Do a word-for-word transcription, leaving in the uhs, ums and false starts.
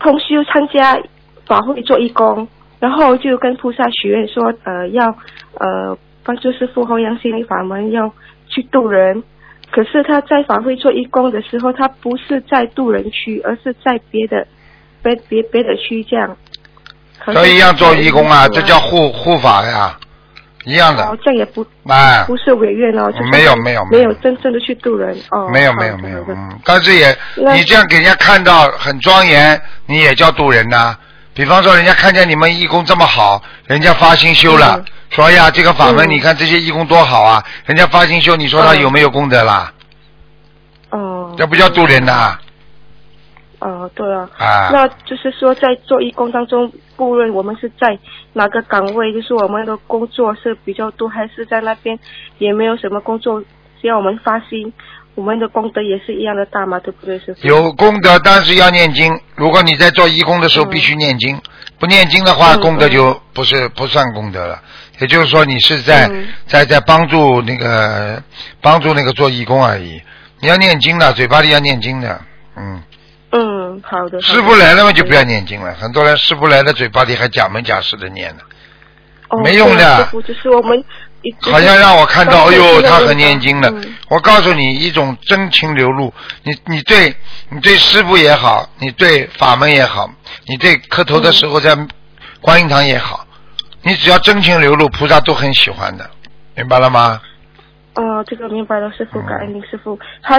同修参加法会做义工，然后就跟菩萨许愿说，呃，要呃帮助师父弘扬心灵法门，要去度人。可是他在法会做义工的时候，他不是在度人区，而是在别的别别别的区这样。 都一样做义工啊，这叫护护法呀，一样的。 哦，这样也不哎， 不是违愿哦，就是没有没有没有真正的去度人哦。 没有没有没有，嗯，但是也你这样给人家看到很庄严，你也叫度人呐。比方说，人家看见你们义工这么好，人家发心修了，嗯、说哎呀，这个法门、嗯，你看这些义工多好啊，人家发心修，你说他有没有功德啦？ 哦， 这不叫度人呐。 哦，对啊， 啊， 那就是说，在做义工当中，不论我们是在哪个岗位，就是我们的工作是比较多，还是在那边也没有什么工作，只要我们发心，我们的功德也是一样的大嘛，对不对，师父？ 有功德，但是要念经。如果你在做义工的时候必须念经，嗯、不念经的话，功德就不是不算功德了。也就是说，你是在、嗯、在在帮助那个帮助那个做义工而已。你要念经的，嘴巴里要念经的，嗯。 嗯，好的。 师父来了嘛，就不要念经了。很多人师父来了，嘴巴里还假门假式的念呢， 哦、 没用的。 师父就是我们。 好像让我看到，哎呦，他很念经的。嗯、我告诉你，一种真情流露。你你对你对师父也好，你对法门也好，你对磕头的时候在观音堂也好，你只要真情流露，菩萨都很喜欢的，明白了吗？ 哦，这个明白了，师父，感恩您师父。